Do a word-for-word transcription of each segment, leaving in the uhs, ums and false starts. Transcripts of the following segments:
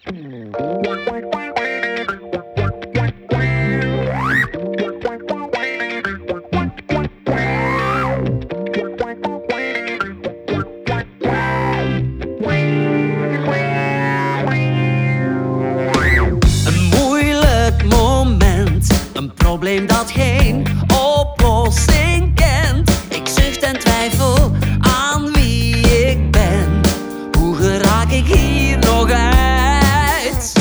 Een probleem dat geen oplossing kent. Ik zucht en twijfel aan wie ik ben. Hoe geraak ik hier nog uit?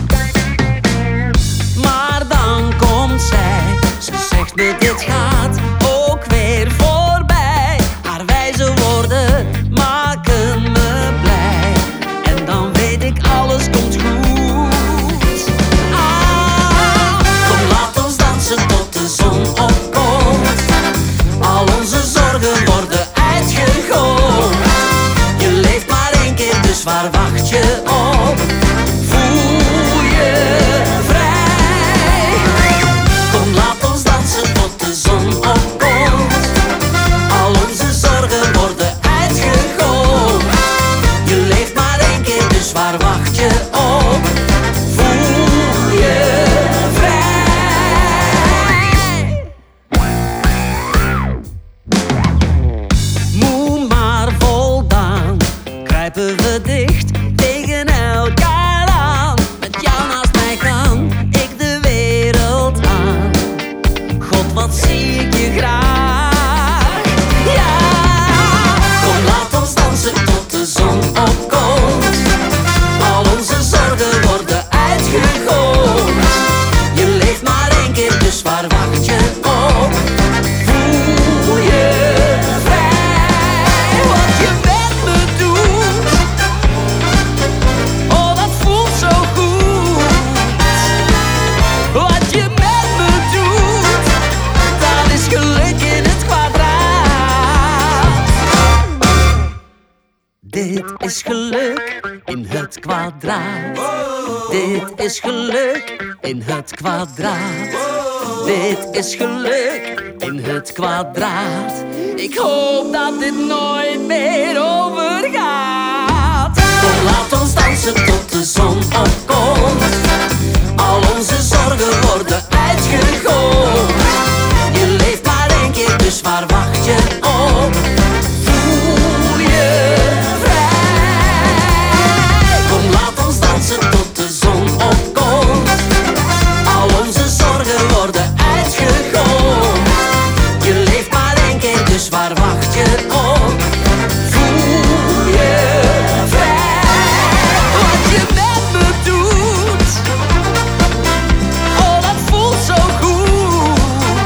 Maar dan komt zij, ze zegt me dit gaat ook weer voorbij. Haar wijze woorden maken me blij. En dan weet ik alles komt goed. Tot de zon opkomt, al onze zorgen worden uitgegooid. Je leeft maar één keer, dus waar wacht je op? Voel je vrij? Kom, laat ons dansen tot de zon opkomt, al onze zorgen worden uitgegooid. Je leeft maar één keer, dus waar wacht je op? Voel je we dicht tegen elkaar aan. Met jou naast mij kan ik de wereld aan. God, wat zie ik je graag. Ja, kom, laat ons dansen tot de zon opkomt. Al onze zorgen worden uitgegooid. Je leeft maar één keer, dus waar wacht je op? Voel je vrij? Wat je met me doet, dit is geluk in het kwadraat. Dit is geluk in het kwadraat. Dit is geluk in het kwadraat. Ik hoop dat dit nooit meer overgaat. Kom, laat ons dansen tot de zon opkomt. Al onze zorgen worden uitgegooid. Je leeft maar één keer, dus waar wacht je op? Voel je tot de zon opkomt. Al onze zorgen worden uitgegooid. Je leeft maar één keer, dus waar wacht je op? Voel je vrij? Wat je met me doet, oh, dat voelt zo goed.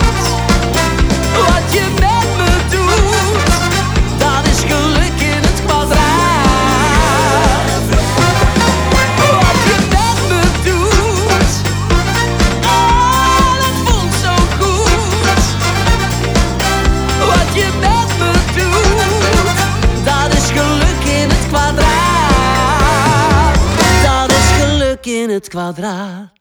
Wat je met me doet, dat is geluk in het kwadraat. In het kwadraat.